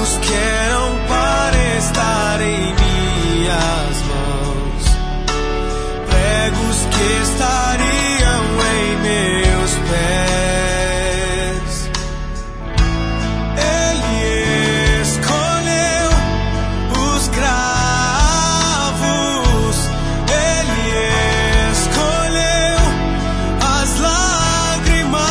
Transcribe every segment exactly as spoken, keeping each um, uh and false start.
que não para estar em minhas mãos, pregos que estariam em meus pés. Ele escolheu os cravos, ele escolheu as lágrimas,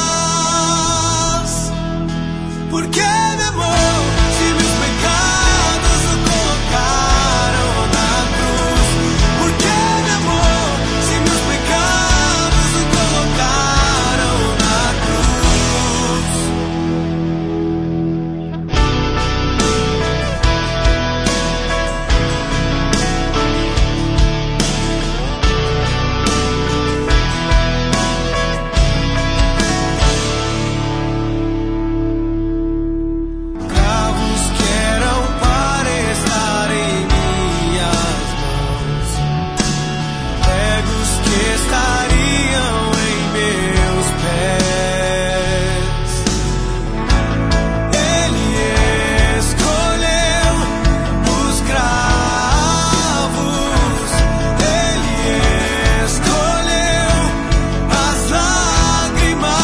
porque me amou. Se meus pecados o colocaram na cruz, porque me amou. Se meus pecados o colocaram na cruz. Cravos que eram para estar em minhas mãos, pregos que estariam em meus pés. Ele escolheu os cravos, ele escolheu as lágrimas.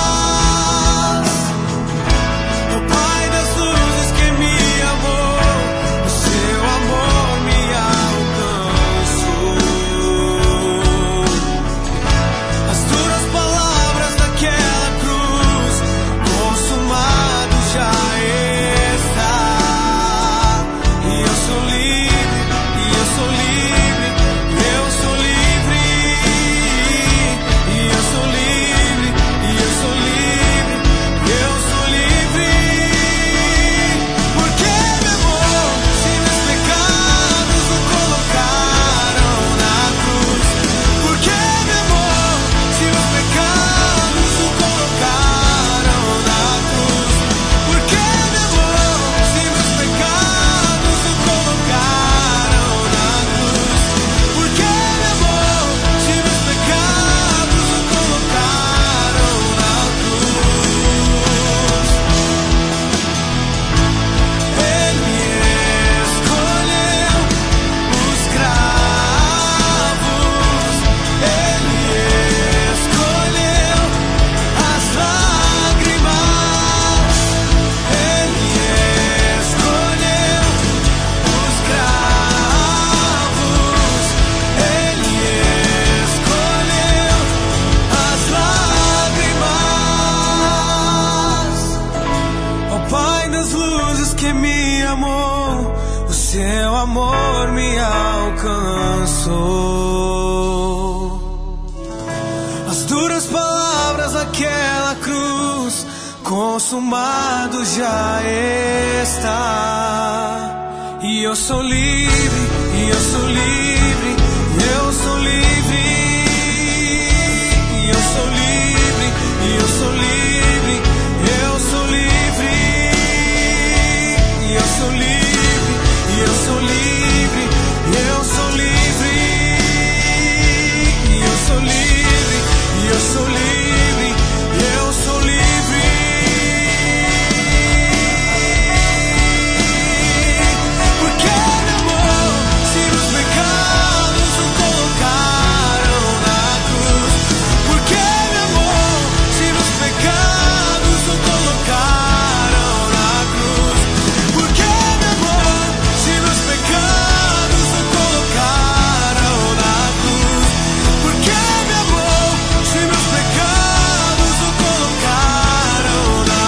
O Pai das luzes que me amou, o seu amor me alcançou. As duras palavras daquela cruz, consumado já está. E eu sou livre, e eu sou livre, e eu sou livre, e eu sou livre, e eu sou livre, e eu sou livre. Porque me amou. Se meus pecados o colocaram na cruz, porque me amou. Se meus pecados o colocaram na cruz, porque me amou. Se meus pecados o colocaram na cruz, porque me amou. Se meus pecados o colocaram na cruz. Ele escolheu os cravos, ele escolheu as lágrimas, ele escolheu os cravos, ele escolheu as lágrimas. Ó Pai das luzes que me amou, o seu amor me alcançou. As duras palavras daquela cruz, consumado já está. E eu sou livre, e eu sou livre, e eu sou livre, e eu sou livre, e eu sou livre, eu sou livre, e eu sou livre, e eu sou livre, eu sou livre, e eu sou livre, e eu sou livre, eu sou livre. Porque me amou. Se meus pecados o colocaram na cruz, porque me amou. Se meus pecados o colocaram na cruz, porque me amou. Se meus pecados o colocaram na cruz, porque me amou. Se meus pecados o colocaram na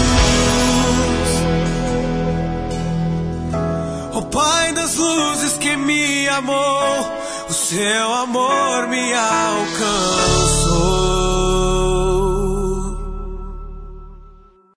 cruz. O Pai das luzes que me amou, o seu amor me alcançou.